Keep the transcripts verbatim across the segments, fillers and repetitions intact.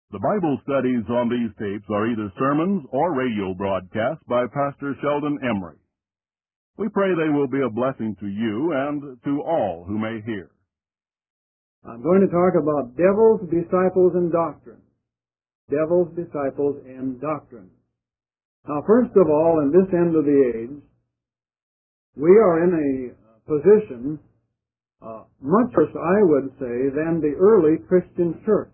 The Bible studies on these tapes are either sermons or radio broadcasts by Pastor Sheldon Emery. We pray they will be a blessing to you and to all who may hear. I'm going to talk about devils, disciples, and doctrine. Devils, disciples, and doctrine. Now, first of all, in this end of the age, we are in a position uh, much worse, I would say, than the early Christian church.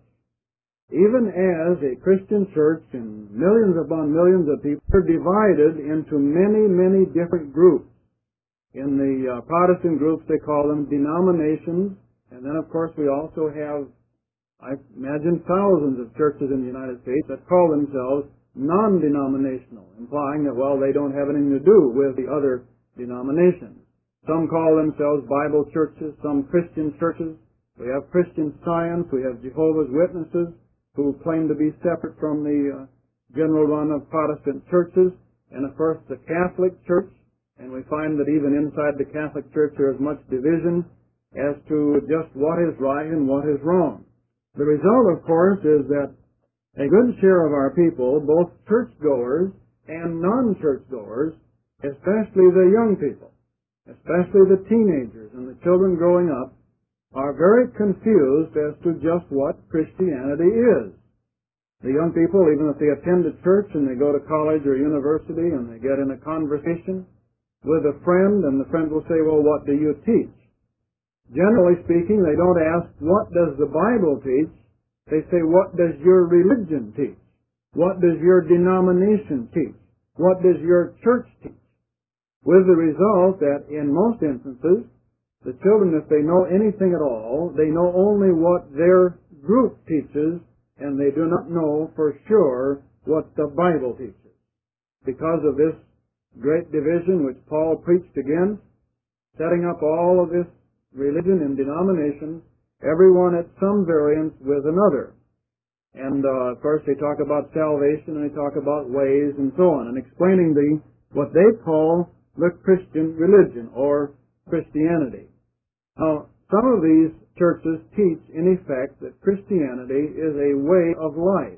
Even as a Christian church and millions upon millions of people are divided into many, many different groups. In the uh, Protestant groups, they call them denominations. And then, of course, we also have, I imagine, thousands of churches in the United States that call themselves non-denominational, implying that, well, they don't have anything to do with the other denominations. Some call themselves Bible churches, some Christian churches. We have Christian Science, we have Jehovah's Witnesses, who claim to be separate from the uh, general run of Protestant churches, and of course the Catholic Church, and we find that even inside the Catholic Church there is much division as to just what is right and what is wrong. The result, of course, is that a good share of our people, both churchgoers and non-churchgoers, especially the young people, especially the teenagers and the children growing up, are very confused as to just what Christianity is. The young people, even if they attend a church and they go to college or university and they get in a conversation with a friend, and the friend will say, well, what do you teach? Generally speaking, they don't ask, what does the Bible teach? They say, what does your religion teach? What does your denomination teach? What does your church teach? With the result that in most instances, the children, if they know anything at all, they know only what their group teaches, and they do not know for sure what the Bible teaches. Because of this great division which Paul preached against, setting up all of this religion and denominations, everyone at some variance with another. And uh, first they talk about salvation, and they talk about ways, and so on, and explaining the what they call the Christian religion, or Christianity. Now, some of these churches teach, in effect, that Christianity is a way of life.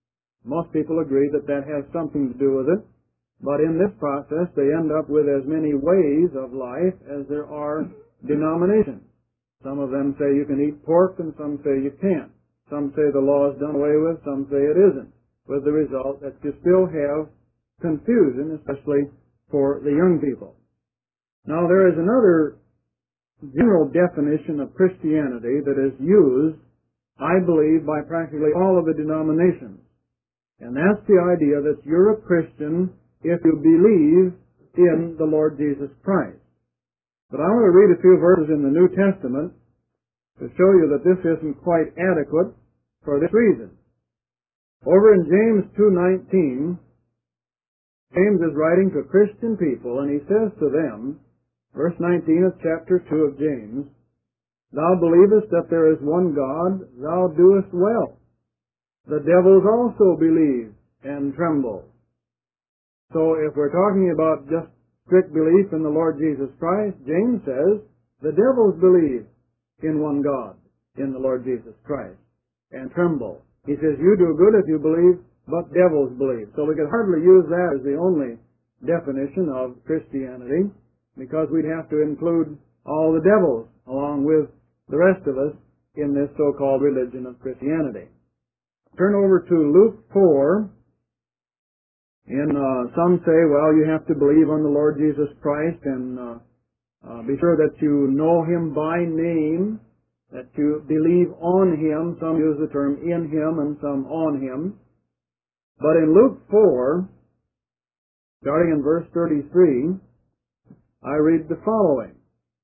Most people agree that that has something to do with it, but in this process they end up with as many ways of life as there are denominations. Some of them say you can eat pork, and some say you can't. Some say the law is done away with, some say it isn't, with the result that you still have confusion, especially for the young people. Now, there is another general definition of Christianity that is used, I believe, by practically all of the denominations. And that's the idea that you're a Christian if you believe in the Lord Jesus Christ. But I want to read a few verses in the New Testament to show you that this isn't quite adequate for this reason. Over in James two nineteen, James is writing to Christian people, and he says to them, verse nineteen of chapter two of James, thou believest that there is one God, thou doest well. The devils also believe and tremble. So if we're talking about just strict belief in the Lord Jesus Christ, James says, the devils believe in one God, in the Lord Jesus Christ, and tremble. He says, you do good if you believe, but devils believe. So we could hardly use that as the only definition of Christianity, because we'd have to include all the devils along with the rest of us in this so-called religion of Christianity. Turn over to Luke four. In uh, some say, well, you have to believe on the Lord Jesus Christ and uh, uh, be sure that you know Him by name, that you believe on Him. Some use the term in Him and some on Him. But in Luke four, starting in verse thirty-three, I read the following.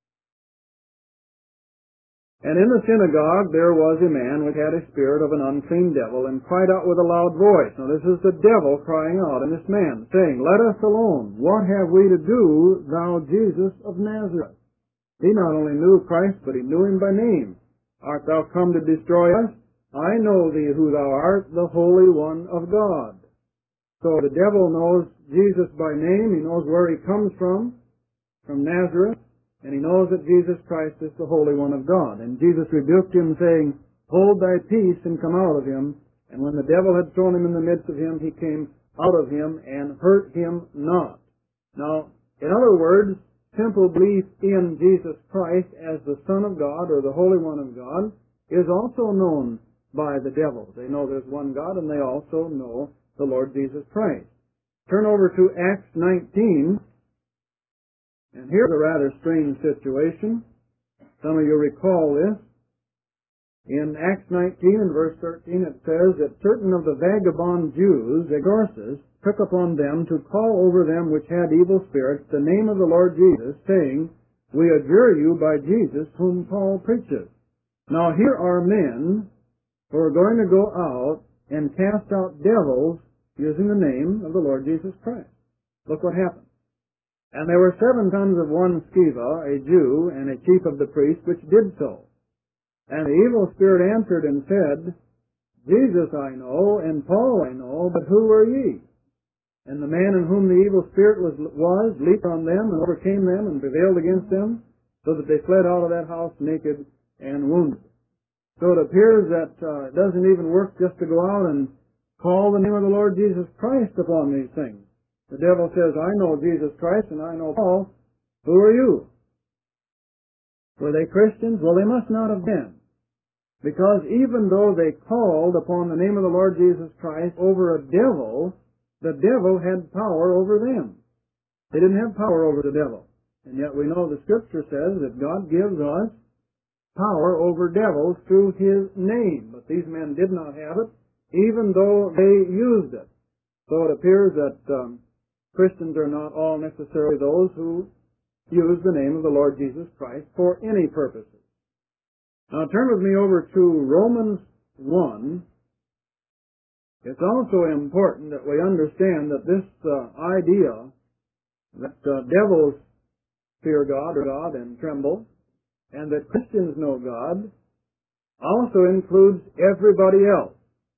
And in the synagogue there was a man which had a spirit of an unclean devil, and cried out with a loud voice. Now this is the devil crying out in this man, saying, let us alone. What have we to do, thou Jesus of Nazareth? He not only knew Christ, but he knew him by name. Art thou come to destroy us? I know thee who thou art, the Holy One of God. So the devil knows Jesus by name. He knows where he comes from, from Nazareth. And he knows that Jesus Christ is the Holy One of God. And Jesus rebuked him, saying, hold thy peace and come out of him. And when the devil had thrown him in the midst of him, he came out of him and hurt him not. Now, in other words, simple belief in Jesus Christ as the Son of God or the Holy One of God is also known by the devil. They know there's one God, and they also know the Lord Jesus Christ. Turn over to Acts nineteen, and here's a rather strange situation. Some of you recall this. In Acts nineteen and verse thirteen it says that certain of the vagabond Jews, exorcists, took upon them to call over them which had evil spirits the name of the Lord Jesus, saying, We adjure you by Jesus whom Paul preaches. Now here are men who are going to go out and cast out devils using the name of the Lord Jesus Christ. Look what happened. And there were seven sons of one Sceva, a Jew, and a chief of the priests, which did so. And the evil spirit answered and said, Jesus I know, and Paul I know, but who are ye? And the man in whom the evil spirit was, was leaped on them and overcame them and prevailed against them, so that they fled out of that house naked and wounded. So it appears that uh, it doesn't even work just to go out and call the name of the Lord Jesus Christ upon these things. The devil says, I know Jesus Christ and I know Paul. Who are you? Were they Christians? Well, they must not have been. Because even though they called upon the name of the Lord Jesus Christ over a devil, the devil had power over them. They didn't have power over the devil. And yet we know the Scripture says that God gives us power over devils through His name. But these men did not have it, even though they used it. So it appears that um, Christians are not all necessarily those who use the name of the Lord Jesus Christ for any purposes. Now turn with me over to Romans one. It's also important that we understand that this uh, idea that uh, devils fear God or God and tremble, and that Christians know God, also includes everybody else.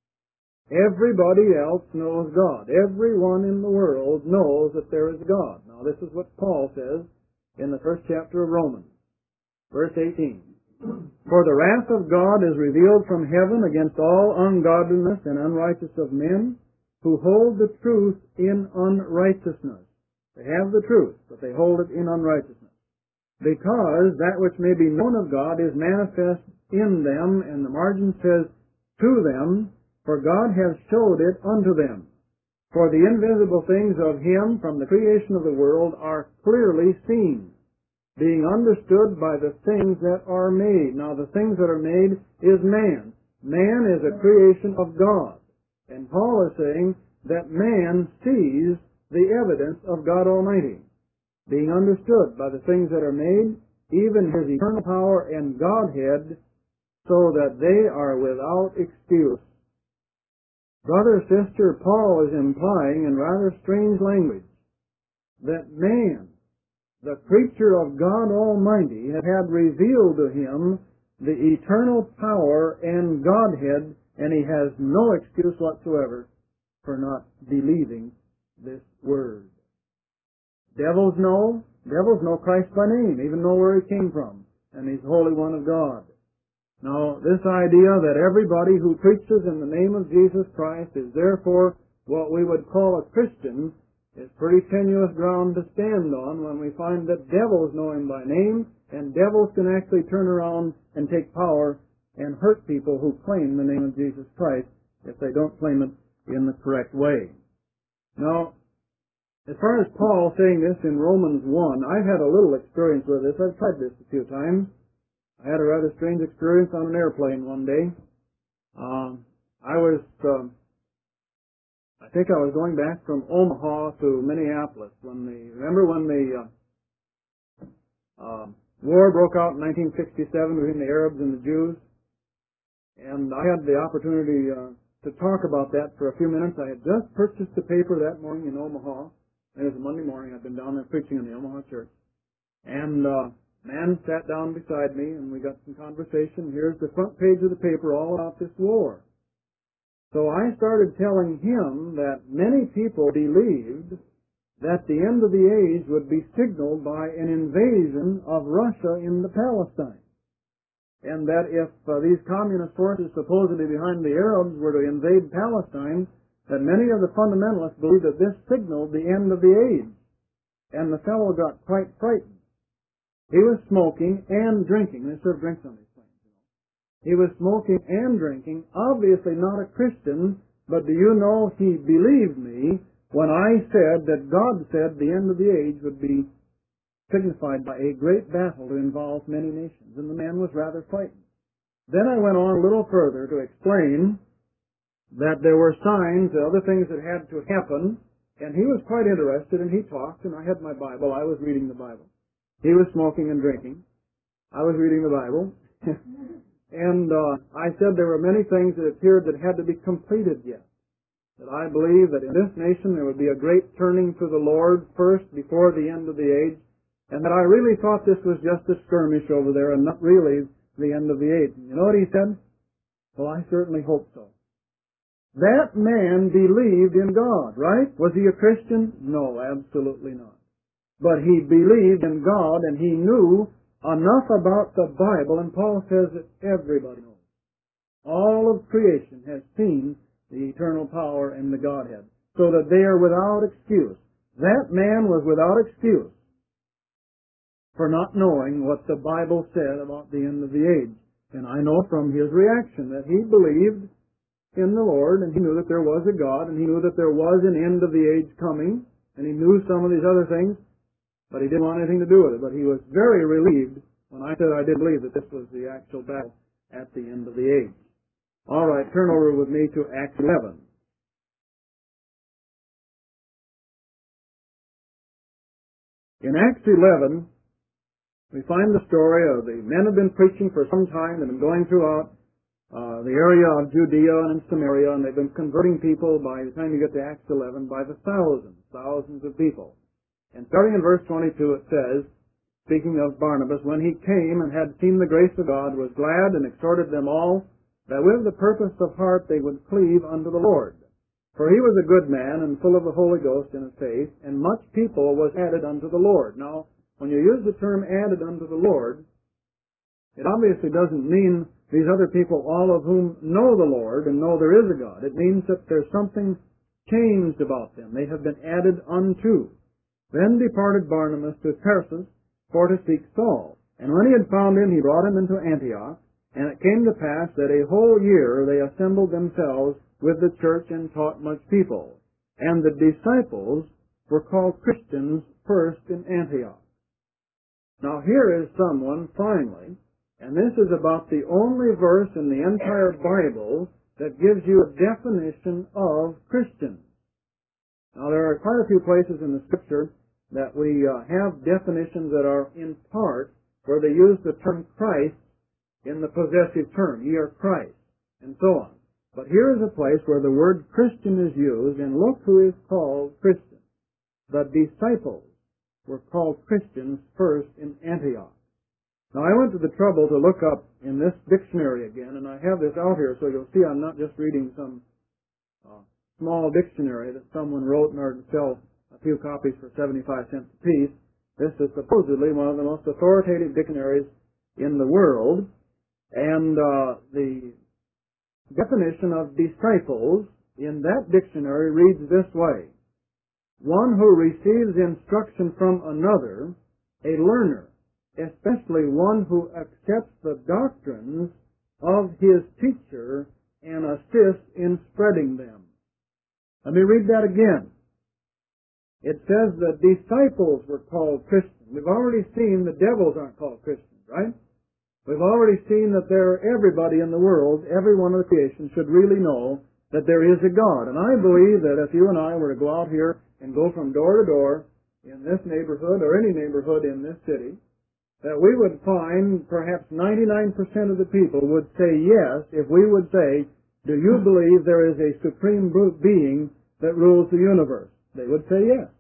Everybody else knows God. Everyone in the world knows that there is God. Now this is what Paul says in the first chapter of Romans, verse eighteen. For the wrath of God is revealed from heaven against all ungodliness and unrighteousness of men who hold the truth in unrighteousness. They have the truth, but they hold it in unrighteousness. Because that which may be known of God is manifest in them, and the margin says, to them, for God has showed it unto them. For the invisible things of Him from the creation of the world are clearly seen, being understood by the things that are made. Now the things that are made is man. Man is a creation of God. And Paul is saying that man sees the evidence of God Almighty, being understood by the things that are made, even His eternal power and Godhead, so that they are without excuse. Brother, sister, Paul is implying in rather strange language that man, the creature of God Almighty, had had revealed to him the eternal power and Godhead, and he has no excuse whatsoever for not believing this word. Devils know. Devils know Christ by name, even know where He came from, and He's the Holy One of God. Now, this idea that everybody who preaches in the name of Jesus Christ is therefore what we would call a Christian is pretty tenuous ground to stand on when we find that devils know Him by name, and devils can actually turn around and take power and hurt people who claim the name of Jesus Christ if they don't claim it in the correct way. Now, as far as Paul saying this in Romans one, I've had a little experience with this. I've tried this a few times. I had a rather strange experience on an airplane one day. Um, I was... Um, I think I was going back from Omaha to Minneapolis when the, remember when the uh, uh, war broke out in nineteen sixty-seven between the Arabs and the Jews? And I had the opportunity uh, to talk about that for a few minutes. I had just purchased the paper that morning in Omaha. It was a Monday morning. I'd been down there preaching in the Omaha church. And uh, a man sat down beside me, and we got some conversation. Here's the front page of the paper all about this war. So I started telling him that many people believed that the end of the age would be signaled by an invasion of Russia into Palestine. and that if uh, these communist forces supposedly behind the Arabs were to invade Palestine, that many of the fundamentalists believed that this signaled the end of the age. And the fellow got quite frightened. He was smoking and drinking. They serve drinks on these planes, you know. He was smoking and drinking, obviously not a Christian, but do you know he believed me when I said that God said the end of the age would be signified by a great battle to involve many nations, and the man was rather frightened. Then I went on a little further to explain that there were signs, other things that had to happen, and he was quite interested, and he talked, and I had my Bible. I was reading the Bible. He was smoking and drinking. I was reading the Bible. and uh, I said there were many things that appeared that had to be completed yet. That I believe that in this nation there would be a great turning to the Lord first before the end of the age, and that I really thought this was just a skirmish over there and not really the end of the age. And you know what he said? Well, I certainly hope so. That man believed in God, right? Was he a Christian? No, absolutely not. But he believed in God, and he knew enough about the Bible, and Paul says that everybody knows. All of creation has seen the eternal power and the Godhead, so that they are without excuse. That man was without excuse for not knowing what the Bible said about the end of the age. And I know from his reaction that he believed in the Lord, and he knew that there was a God, and he knew that there was an end of the age coming, and he knew some of these other things, but he didn't want anything to do with it. But he was very relieved when I said I did believe that this was the actual battle at the end of the age. All right, turn over with me to Acts eleven. In Acts eleven, we find the story of the men have been preaching for some time. They've been going throughout uh, the area of Judea and Samaria, and they've been converting people by the time you get to Acts eleven by the thousands, thousands of people. And starting in verse twenty-two, it says, speaking of Barnabas, when he came and had seen the grace of God, was glad and exhorted them all, that with the purpose of heart they would cleave unto the Lord. For he was a good man, and full of the Holy Ghost and of faith, and much people was added unto the Lord. Now, when you use the term added unto the Lord, it obviously doesn't mean these other people, all of whom know the Lord and know there is a God. It means that there's something changed about them. They have been added unto. Then departed Barnabas to Tarsus for to seek Saul. And when he had found him, he brought him into Antioch. And it came to pass that a whole year they assembled themselves with the church and taught much people. And the disciples were called Christians first in Antioch. Now here is someone, finally, and this is about the only verse in the entire Bible that gives you a definition of Christians. Now there are quite a few places in the Scripture that we uh, have definitions that are in part where they use the term Christ in the possessive term, ye are Christ, and so on. But here is a place where the word Christian is used, and look who is called Christian. The disciples were called Christians first in Antioch. Now I went to the trouble to look up in this dictionary again, and I have this out here so you'll see I'm not just reading some uh, small dictionary that someone wrote in order to sell a few copies for seventy-five cents a piece. This is supposedly one of the most authoritative dictionaries in the world, and uh, the definition of disciples in that dictionary reads this way: one who receives instruction from another, a learner, especially one who accepts the doctrines of his teacher and assists in spreading them. Let me read that again. It says the disciples were called Christians. We've already seen the devils aren't called Christians, right? We've already seen that there everybody in the world, every one of the creation, should really know that there is a God. And I believe that if you and I were to go out here and go from door to door in this neighborhood or any neighborhood in this city, that we would find perhaps ninety-nine percent of the people would say yes if we would say, do you believe there is a supreme being that rules the universe? They would say yes.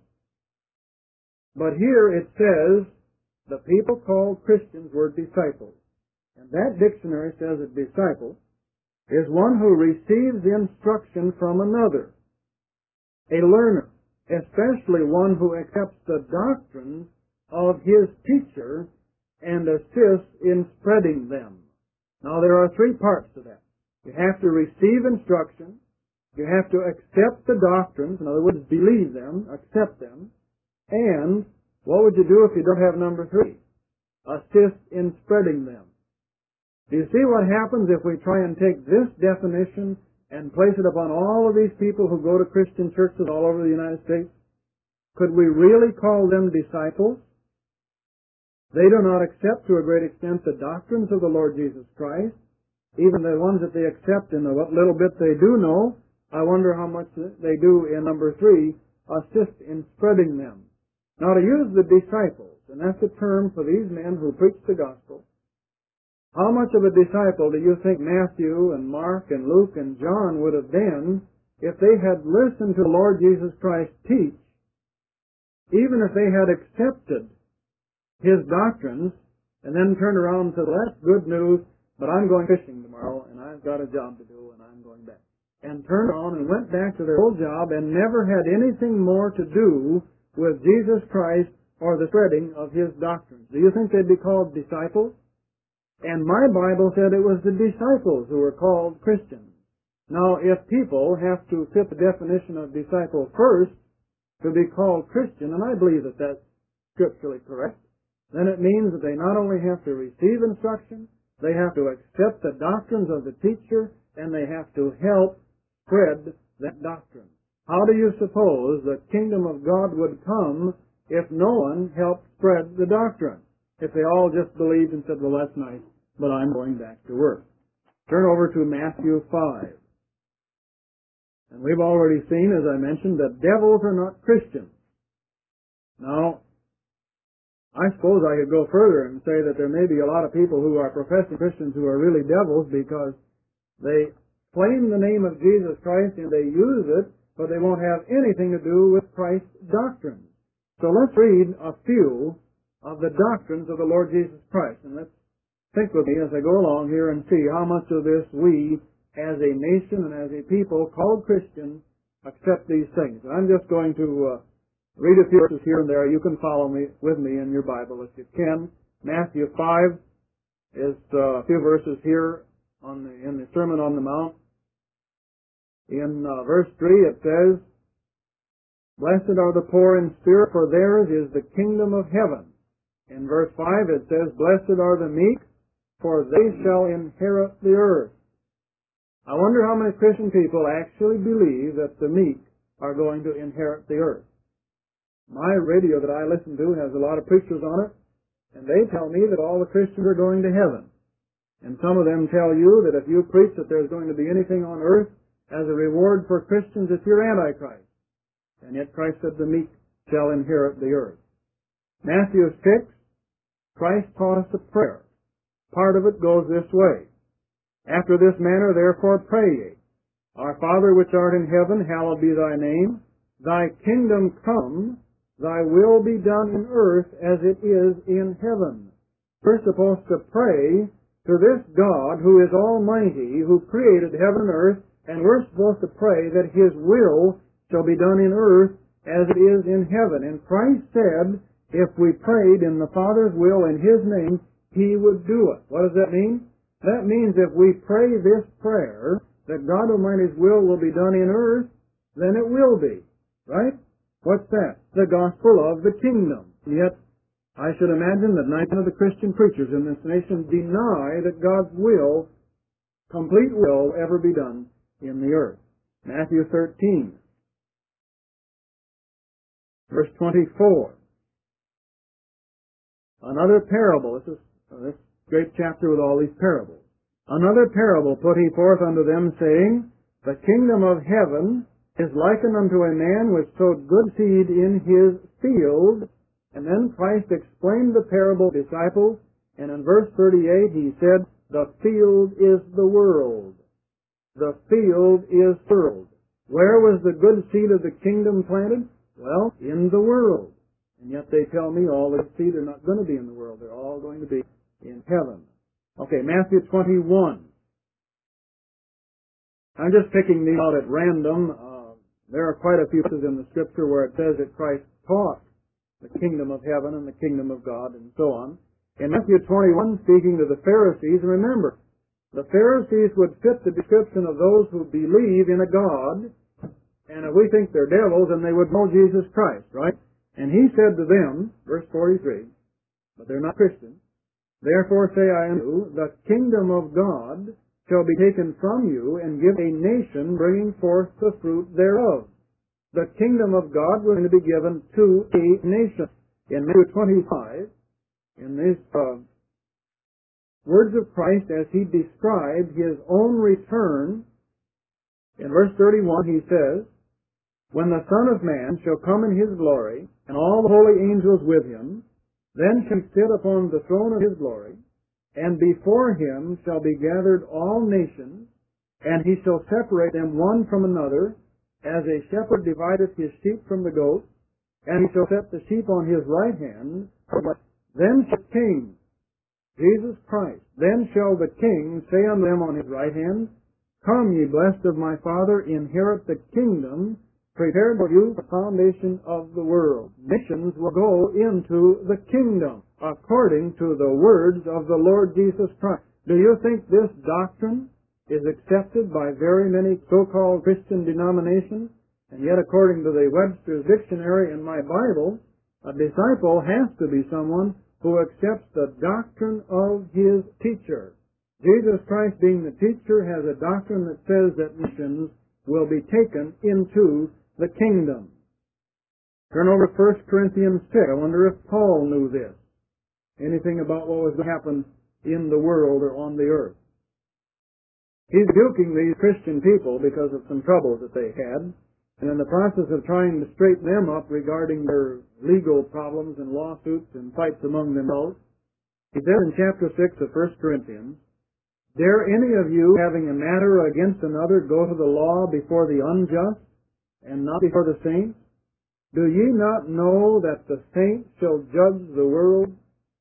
But here it says the people called Christians were disciples. And that dictionary says a disciple is one who receives instruction from another, a learner, especially one who accepts the doctrines of his teacher and assists in spreading them. Now, there are three parts to that. You have to receive instruction. You have to accept the doctrines. In other words, believe them, accept them. And what would you do if you don't have number three? Assist in spreading them. Do you see what happens if we try and take this definition and place it upon all of these people who go to Christian churches all over the United States? Could we really call them disciples? They do not accept to a great extent the doctrines of the Lord Jesus Christ. Even the ones that they accept in the what little bit they do know, I wonder how much they do in number three, assist in spreading them. Now, to use the disciples, and that's a term for these men who preach the gospel, how much of a disciple do you think Matthew and Mark and Luke and John would have been if they had listened to the Lord Jesus Christ teach, even if they had accepted His doctrines, and then turned around and said, well, that's good news, but I'm going fishing tomorrow, and I've got a job to do, and I'm going back. And turned on and went back to their old job and never had anything more to do with Jesus Christ or the spreading of His doctrines. Do you think they'd be called disciples? And my Bible said it was the disciples who were called Christians. Now, if people have to fit the definition of disciple first to be called Christian, and I believe that that's scripturally correct, then it means that they not only have to receive instruction, they have to accept the doctrines of the teacher, and they have to help spread that doctrine. How do you suppose the kingdom of God would come if no one helped spread the doctrine? If they all just believed and said, well, that's nice, but I'm going back to work. Turn over to Matthew five. And we've already seen, as I mentioned, that devils are not Christians. Now, I suppose I could go further and say that there may be a lot of people who are professing Christians who are really devils because they claim the name of Jesus Christ and they use it, but they won't have anything to do with Christ's doctrine. So let's read a few of the doctrines of the Lord Jesus Christ. And let's think with me as I go along here and see how much of this we, as a nation and as a people called Christians, accept these things. And I'm just going to uh, read a few verses here and there. You can follow me with me in your Bible if you can. Matthew five is uh, a few verses here on the, in the Sermon on the Mount. In uh, verse three it says, Blessed are the poor in spirit, for theirs is the kingdom of heaven. In verse five it says, Blessed are the meek, for they shall inherit the earth. I wonder how many Christian people actually believe that the meek are going to inherit the earth. My radio that I listen to has a lot of preachers on it, and they tell me that all the Christians are going to heaven. And some of them tell you that if you preach that there's going to be anything on earth as a reward for Christians, it's your Antichrist. And yet Christ said the meek shall inherit the earth. Matthew six, Christ taught us a prayer. Part of it goes this way. After this manner therefore pray ye, Our Father which art in heaven, hallowed be thy name. Thy kingdom come, thy will be done in earth as it is in heaven. We're supposed to pray to this God who is almighty, who created heaven and earth, and we're supposed to pray that His will shall be done in earth as it is in heaven. And Christ said, if we prayed in the Father's will in His name, He would do it. What does that mean? That means if we pray this prayer, that God Almighty's will will be done in earth, then it will be. Right? What's that? The gospel of the kingdom. Yet, I should imagine that ninety percent of the Christian preachers in this nation deny that God's will, complete will, ever be done in the earth. Matthew thirteen, verse twenty-four. Another parable. This is uh, this great chapter with all these parables. Another parable put he forth unto them, saying, The kingdom of heaven is likened unto a man which sowed good seed in his field. And then Christ explained the parable to disciples, and in verse thirty-eight he said, The field is the world. The field is the world. Where was the good seed of the kingdom planted? Well, in the world. And yet they tell me all the seed are not going to be in the world. They're all going to be in heaven. Okay, Matthew twenty-one. I'm just picking these out at random. Uh, there are quite a few verses in the Scripture where it says that Christ taught the kingdom of heaven and the kingdom of God and so on. In Matthew twenty-one, speaking to the Pharisees, remember, The Pharisees would fit the description of those who believe in a God, and if we think they're devils, then they would know Jesus Christ, right? And he said to them, verse forty-three, but they're not Christians, therefore say I unto you, the kingdom of God shall be taken from you, and give a nation bringing forth the fruit thereof. The kingdom of God was going to be given to a nation. In Matthew twenty-five, in these uh, words of Christ as he described his own return, in verse thirty-one he says, when the Son of Man shall come in his glory, and all the holy angels with him, then shall he sit upon the throne of his glory, and before him shall be gathered all nations, and he shall separate them one from another, as a shepherd divideth his sheep from the goats, and he shall set the sheep on his right hand. Then shall the King, Jesus Christ, then shall the King say unto them on his right hand, come, ye blessed of my Father, inherit the kingdom prepared for you the foundation of the world. Nations will go into the kingdom according to the words of the Lord Jesus Christ. Do you think this doctrine is accepted by very many so-called Christian denominations? And yet, according to the Webster's Dictionary and my Bible, a disciple has to be someone who accepts the doctrine of his teacher. Jesus Christ, being the teacher, has a doctrine that says that nations will be taken into the kingdom. Turn over to First Corinthians six. I wonder if Paul knew this. Anything about what was going to happen in the world or on the earth. He's rebuking these Christian people because of some troubles that they had, and in the process of trying to straighten them up regarding their legal problems and lawsuits and fights among themselves, he says in chapter six of First Corinthians, dare any of you, having a matter against another, go to the law before the unjust, and not before the saints? Do ye not know that the saints shall judge the world?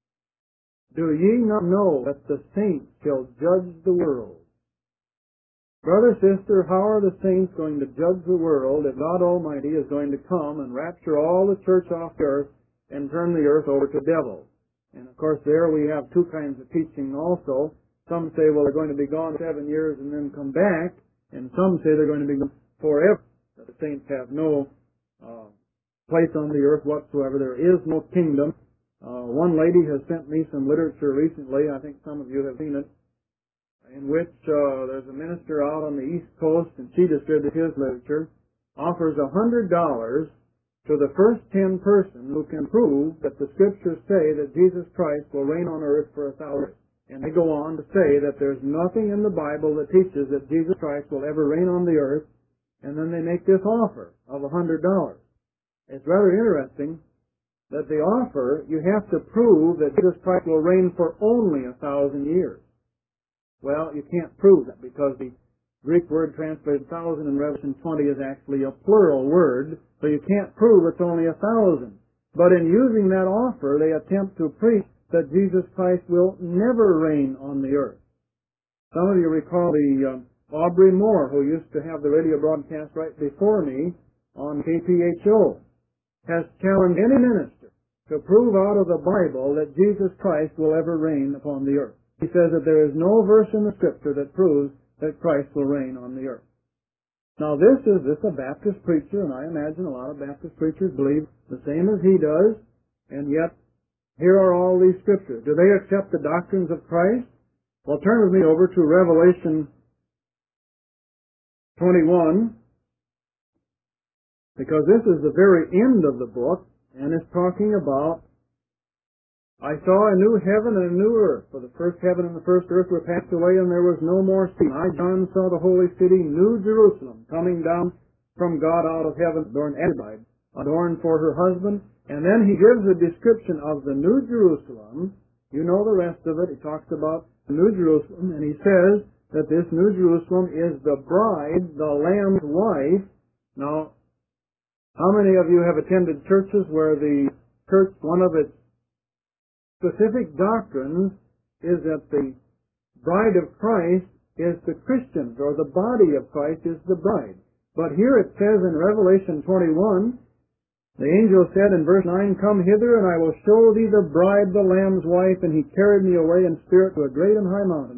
Do ye not know that the saints shall judge the world? Brother, sister, how are the saints going to judge the world if God Almighty is going to come and rapture all the church off the earth and turn the earth over to devils? And of course there we have two kinds of teaching also. Some say, well, they're going to be gone seven years and then come back, and some say they're going to be gone forever. That the saints have no uh, place on the earth whatsoever. There is no kingdom. Uh, one lady has sent me some literature recently. I think some of you have seen it, in which uh, there's a minister out on the East Coast, and she distributed his literature, offers a hundred dollars to the first ten person who can prove that the Scriptures say that Jesus Christ will reign on earth for a thousand years. And they go on to say that there's nothing in the Bible that teaches that Jesus Christ will ever reign on the earth, and then they make this offer of a hundred dollars. It's rather interesting that the offer, you have to prove that Jesus Christ will reign for only a thousand years. Well, you can't prove that because the Greek word translated thousand in Revelation twenty is actually a plural word, so you can't prove it's only a thousand. But in using that offer, they attempt to preach that Jesus Christ will never reign on the earth. Some of you recall the uh, Aubrey Moore, who used to have the radio broadcast right before me on K P H O, has challenged any minister to prove out of the Bible that Jesus Christ will ever reign upon the earth. He says that there is no verse in the Scripture that proves that Christ will reign on the earth. Now this is this a Baptist preacher, and I imagine a lot of Baptist preachers believe the same as he does, and yet here are all these Scriptures. Do they accept the doctrines of Christ? Well, turn with me over to Revelation twenty-one, because this is the very end of the book, and it's talking about, I saw a new heaven and a new earth, for the first heaven and the first earth were passed away, and there was no more sea. I, John, saw the holy city, New Jerusalem, coming down from God out of heaven, adorned, adorned for her husband. And then he gives a description of the New Jerusalem. You know the rest of it. He talks about the New Jerusalem, and he says that this New Jerusalem is the bride, the Lamb's wife. Now, how many of you have attended churches where the church, one of its specific doctrines is that the bride of Christ is the Christians, or the body of Christ is the bride? But here it says in Revelation twenty-one, the angel said in verse nine, come hither, and I will show thee the bride, the Lamb's wife. And he carried me away in spirit to a great and high mountain,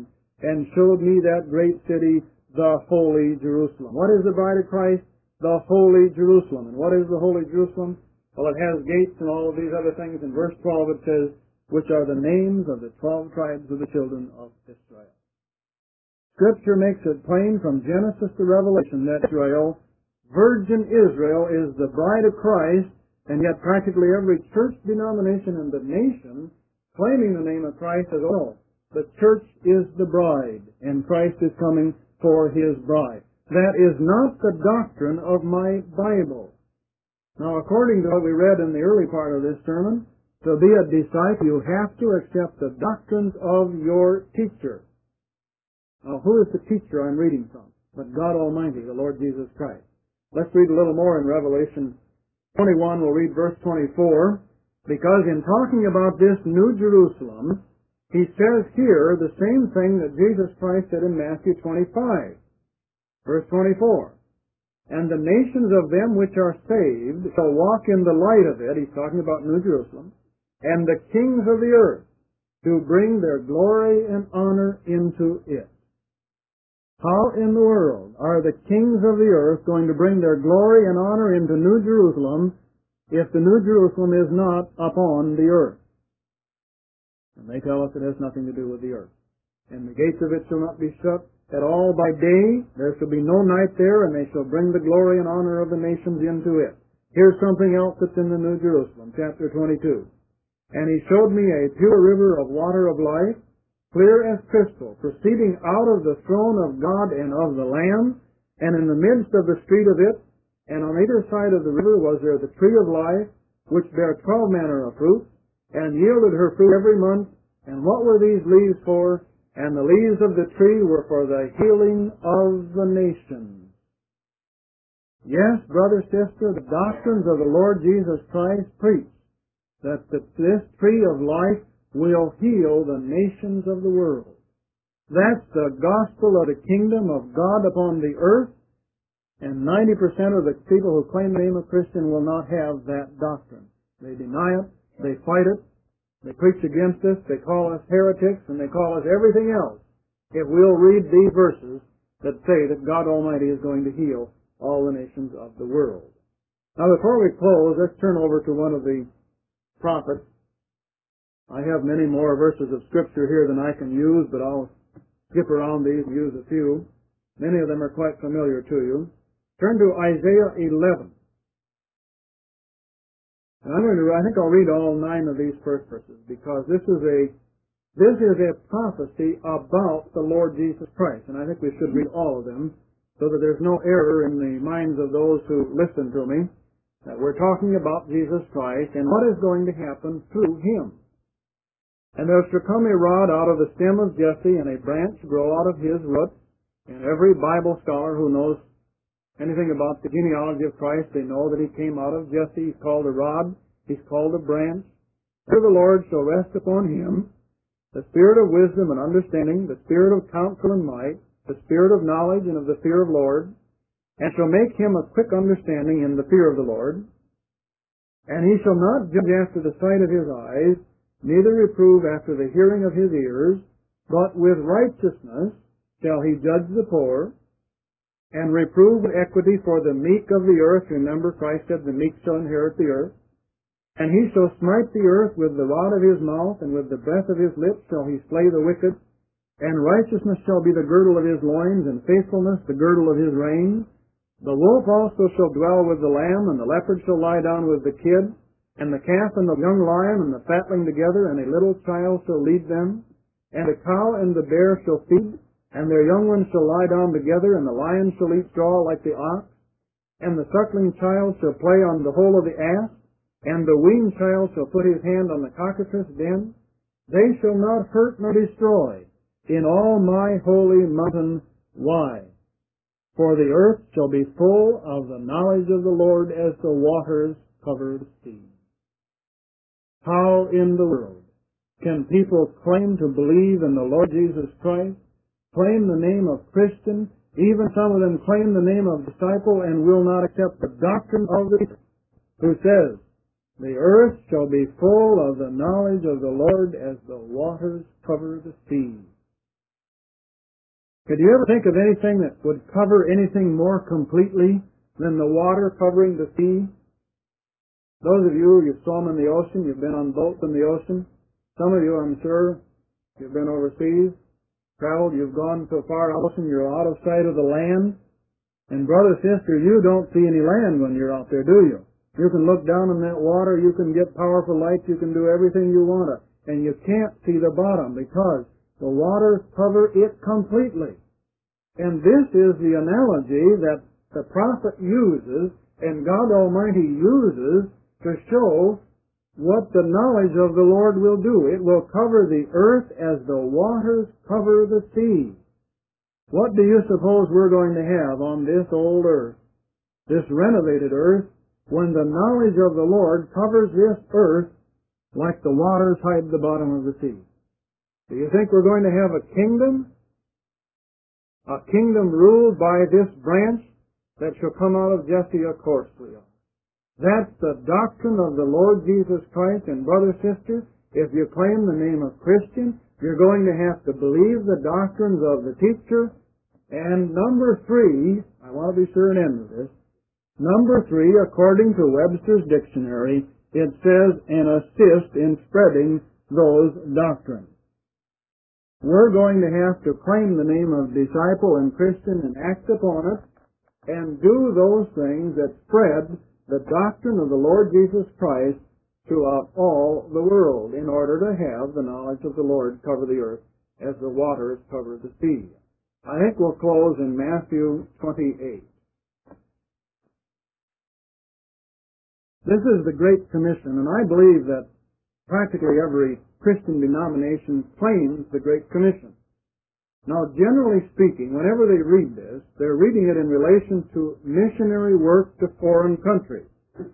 and showed me that great city, the holy Jerusalem. What is the bride of Christ? The holy Jerusalem. And what is the holy Jerusalem? Well, it has gates and all of these other things. In verse twelve it says, which are the names of the twelve tribes of the children of Israel. Scripture makes it plain from Genesis to Revelation that Israel, virgin Israel, is the bride of Christ, and yet practically every church denomination in the nation claiming the name of Christ says, oh, the church is the bride, and Christ is coming for His bride. That is not the doctrine of my Bible. Now, according to what we read in the early part of this sermon, to be a disciple, you have to accept the doctrines of your teacher. Now, who is the teacher I'm reading from? But God Almighty, the Lord Jesus Christ. Let's read a little more in Revelation twenty-one. We'll read verse twenty-four. Because in talking about this New Jerusalem, He says here the same thing that Jesus Christ said in Matthew twenty-five. Verse twenty-four. And the nations of them which are saved shall walk in the light of it. He's talking about New Jerusalem. And the kings of the earth to bring their glory and honor into it. How in the world are the kings of the earth going to bring their glory and honor into New Jerusalem if the New Jerusalem is not upon the earth? And they tell us it has nothing to do with the earth. And the gates of it shall not be shut at all by day. There shall be no night there, and they shall bring the glory and honor of the nations into it. Here's something else that's in the New Jerusalem, chapter twenty-two. And He showed me a pure river of water of life, clear as crystal, proceeding out of the throne of God and of the Lamb, and in the midst of the street of it, and on either side of the river was there the tree of life, which bare twelve manner of fruit, and yielded her fruit every month. And what were these leaves for? And the leaves of the tree were for the healing of the nations. Yes, brother, sister, the doctrines of the Lord Jesus Christ preach that the, this tree of life will heal the nations of the world. That's the gospel of the kingdom of God upon the earth, and ninety percent of the people who claim the name of Christian will not have that doctrine. They deny it, they fight it, they preach against us, they call us heretics, and they call us everything else if we'll read these verses that say that God Almighty is going to heal all the nations of the world. Now, before we close, let's turn over to one of the prophets. I have many more verses of Scripture here than I can use, but I'll skip around these and use a few. Many of them are quite familiar to you. Turn to Isaiah eleven. And I'm going to, I think I'll read all nine of these first verses, because this is a, this is a prophecy about the Lord Jesus Christ. And I think we should read all of them, so that there's no error in the minds of those who listen to me, that we're talking about Jesus Christ and what is going to happen through Him. And there shall come a rod out of the stem of Jesse, and a branch grow out of his roots. And every Bible scholar who knows anything about the genealogy of Christ, they know that He came out of Jesse. He's called a rod. He's called a branch. For the Lord shall rest upon Him the spirit of wisdom and understanding, the spirit of counsel and might, the spirit of knowledge and of the fear of the Lord, and shall make him of quick understanding in the fear of the Lord. And he shall not judge after the sight of his eyes, neither reprove after the hearing of his ears, but with righteousness shall he judge the poor, and reprove with equity for the meek of the earth. Remember, Christ said the meek shall inherit the earth. And he shall smite the earth with the rod of his mouth, and with the breath of his lips shall he slay the wicked. And righteousness shall be the girdle of his loins, and faithfulness the girdle of his reins. The wolf also shall dwell with the lamb, and the leopard shall lie down with the kid, and the calf and the young lion and the fatling together, and a little child shall lead them. And the cow and the bear shall feed, and their young ones shall lie down together, and the lion shall eat straw like the ox. And the suckling child shall play on the hole of the ass, and the weaned child shall put his hand on the cockatrice den. They shall not hurt nor destroy in all my holy mountain. Why? For the earth shall be full of the knowledge of the Lord as the waters cover the sea. How in the world can people claim to believe in the Lord Jesus Christ, claim the name of Christian, even some of them claim the name of disciple, and will not accept the doctrine of the Christ, who says, the earth shall be full of the knowledge of the Lord as the waters cover the sea? Could you ever think of anything that would cover anything more completely than the water covering the sea? Those of you, you've swum in the ocean, you've been on boats in the ocean. Some of you, I'm sure, you've been overseas, traveled, you've gone so far ocean, you're out of sight of the land. And brother, sister, you don't see any land when you're out there, do you? You can look down in that water, you can get powerful lights, you can do everything you want to, and you can't see the bottom because the waters cover it completely. And this is the analogy that the prophet uses and God Almighty uses to show what the knowledge of the Lord will do. It will cover the earth as the waters cover the sea. What do you suppose we're going to have on this old earth, this renovated earth, when the knowledge of the Lord covers this earth like the waters hide the bottom of the sea? Do you think we're going to have a kingdom? A kingdom ruled by this branch that shall come out of Jesse, of course we are. That's the doctrine of the Lord Jesus Christ. And brother, sister, if you claim the name of Christian, you're going to have to believe the doctrines of the teacher. And number three, I want to be sure and end with this, number three, according to Webster's dictionary, it says, and assist in spreading those doctrines. We're going to have to claim the name of disciple and Christian and act upon it and do those things that spread the doctrine of the Lord Jesus Christ throughout all the world in order to have the knowledge of the Lord cover the earth as the waters cover the sea. I think we'll close in Matthew twenty-eight. This is the Great Commission, and I believe that practically every Christian denomination claims the Great Commission. Now, generally speaking, whenever they read this, they're reading it in relation to missionary work to foreign countries.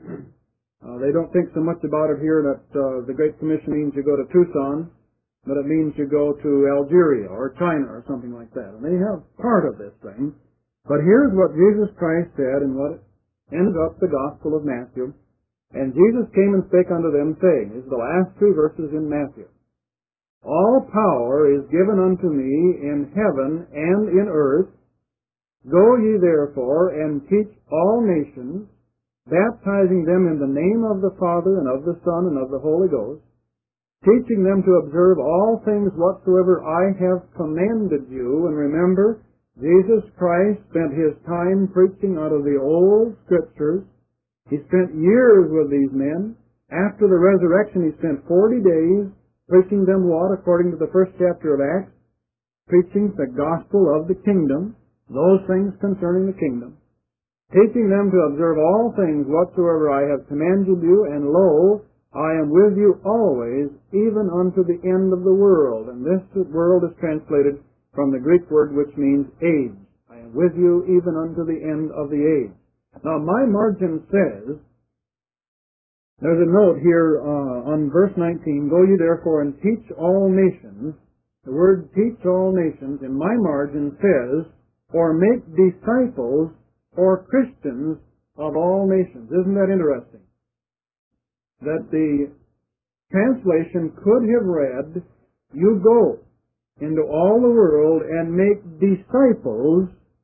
Uh, they don't think so much about it here that uh, the Great Commission means you go to Tucson, but it means you go to Algeria or China or something like that. And they have part of this thing. But here's what Jesus Christ said in what ends up the Gospel of Matthew. And Jesus came and spake unto them, saying, these are the last two verses in Matthew, all power is given unto me in heaven and in earth. Go ye therefore and teach all nations, baptizing them in the name of the Father and of the Son and of the Holy Ghost, teaching them to observe all things whatsoever I have commanded you. And remember, Jesus Christ spent his time preaching out of the old Scriptures. He spent years with these men. After the resurrection, he spent forty days preaching them what? According to the first chapter of Acts, preaching the gospel of the kingdom, those things concerning the kingdom, teaching them to observe all things whatsoever I have commanded you, and lo, I am with you always, even unto the end of the world. And this world is translated from the Greek word which means age. I am with you even unto the end of the age. Now, my margin says, there's a note here uh, on verse nineteen, go ye therefore and teach all nations. The word teach all nations in my margin says, or make disciples or Christians of all nations. Isn't that interesting? That the translation could have read, you go into all the world and make disciples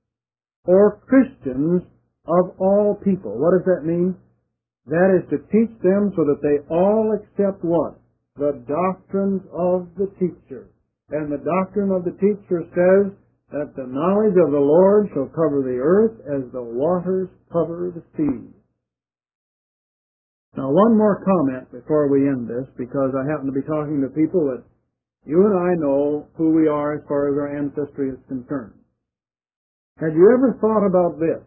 or Christians of all people. What does that mean? That is to teach them so that they all accept what? The doctrines of the teacher. And the doctrine of the teacher says that the knowledge of the Lord shall cover the earth as the waters cover the sea. Now, one more comment before we end this, because I happen to be talking to people that you and I know who we are as far as our ancestry is concerned. Have you ever thought about this?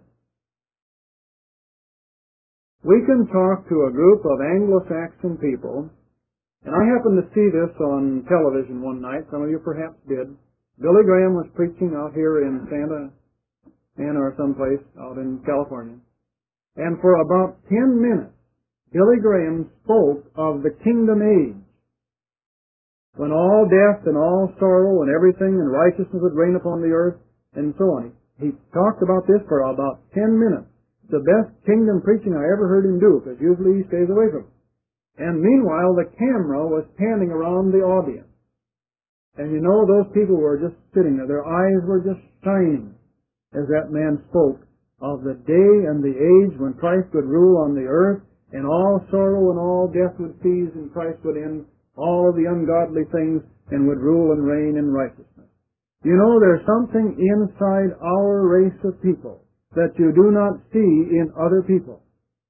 We can talk to a group of Anglo-Saxon people, and I happened to see this on television one night. Some of you perhaps did. Billy Graham was preaching out here in Santa Ana or someplace out in California. And for about ten minutes, Billy Graham spoke of the kingdom age, when all death and all sorrow and everything and righteousness would reign upon the earth, and so on. He talked about this for about ten minutes. The best kingdom preaching I ever heard him do, because usually he stays away from it. And meanwhile, the camera was panning around the audience. And you know, those people were just sitting there. Their eyes were just shining as that man spoke of the day and the age when Christ would rule on the earth, and all sorrow and all death would cease, and Christ would end all of the ungodly things and would rule and reign in righteousness. You know, there's something inside our race of people that you do not see in other people.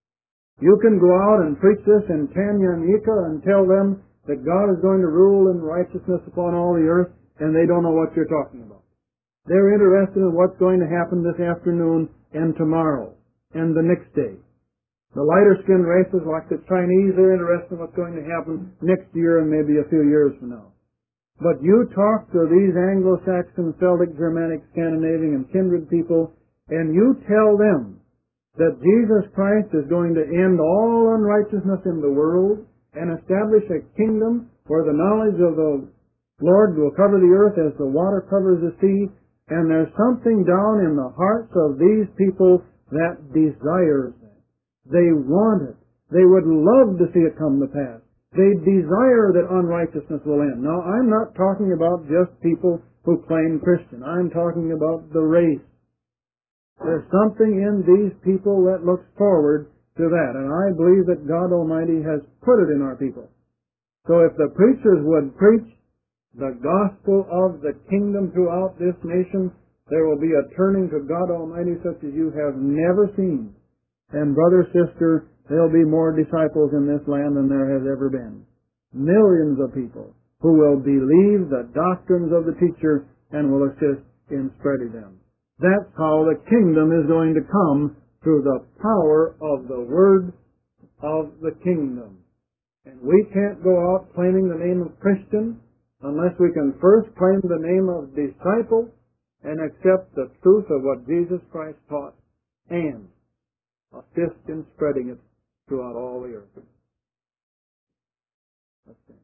You can go out and preach this in Tanganyika and tell them that God is going to rule in righteousness upon all the earth, and they don't know what you're talking about. They're interested in what's going to happen this afternoon and tomorrow and the next day. The lighter-skinned races like the Chinese are interested in what's going to happen next year and maybe a few years from now. But you talk to these Anglo-Saxon, Celtic, Germanic, Scandinavian, and kindred people, and you tell them that Jesus Christ is going to end all unrighteousness in the world and establish a kingdom where the knowledge of the Lord will cover the earth as the water covers the sea, and there's something down in the hearts of these people that desires that. They want it. They would love to see it come to pass. They desire that unrighteousness will end. Now, I'm not talking about just people who claim Christian. I'm talking about the race. There's something in these people that looks forward to that, and I believe that God Almighty has put it in our people. So if the preachers would preach the gospel of the kingdom throughout this nation, there will be a turning to God Almighty such as you have never seen. And brother, sister, there'll be more disciples in this land than there has ever been. Millions of people who will believe the doctrines of the teacher and will assist in spreading them. That's how the kingdom is going to come, through the power of the word of the kingdom. And we can't go out claiming the name of Christian unless we can first claim the name of disciple and accept the truth of what Jesus Christ taught and assist in spreading it throughout all the earth. Let's see.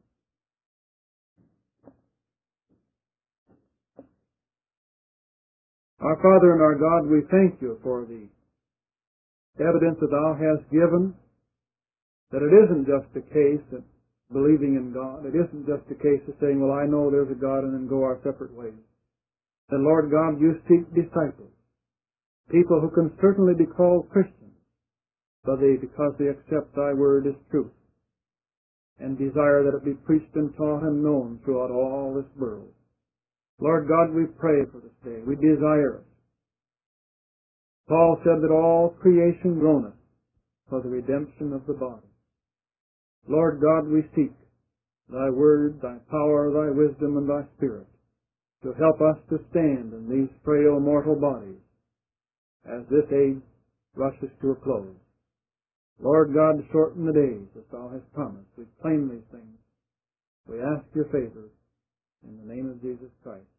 Our Father and our God, we thank you for the evidence that thou hast given, that it isn't just a case of believing in God. It isn't just a case of saying, well, I know there's a God, and then go our separate ways. That, Lord God, you seek disciples, people who can certainly be called Christians, but they, because they accept thy word as truth, and desire that it be preached and taught and known throughout all this world. Lord God, we pray for this day. We desire it. Paul said that all creation groaneth for the redemption of the body. Lord God, we seek thy word, thy power, thy wisdom, and thy spirit to help us to stand in these frail mortal bodies as this age rushes to a close. Lord God, shorten the days as thou hast promised. We claim these things. We ask your favor in the name of Jesus Christ.